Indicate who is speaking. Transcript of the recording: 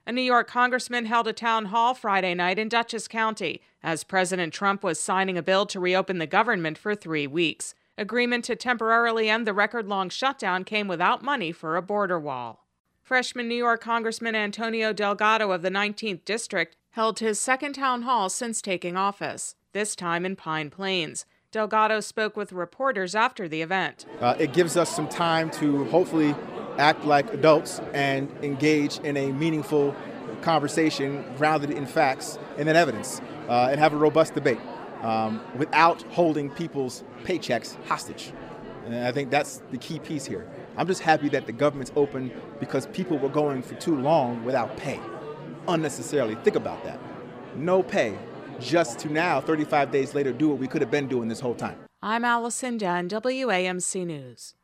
Speaker 1: A New York congressman held a town hall Friday night in Dutchess County as President Trump was signing a bill to reopen the government for 3 weeks. Agreement to temporarily end the record-long shutdown came without money for a border wall. Freshman New York Congressman Antonio Delgado of the 19th District held his second town hall since taking office, this time in Pine Plains. Delgado spoke with reporters after the event.
Speaker 2: It gives us some time to hopefully act like adults and engage in a meaningful conversation grounded in facts and in evidence, and have a robust debate without holding people's paychecks hostage. And I think that's the key piece here. I'm just happy that the government's open because people were going for too long without pay, unnecessarily. Think about that. No pay, just to now, 35 days later, do what we could have been doing this whole time.
Speaker 1: I'm Allison Dunn, WAMC News.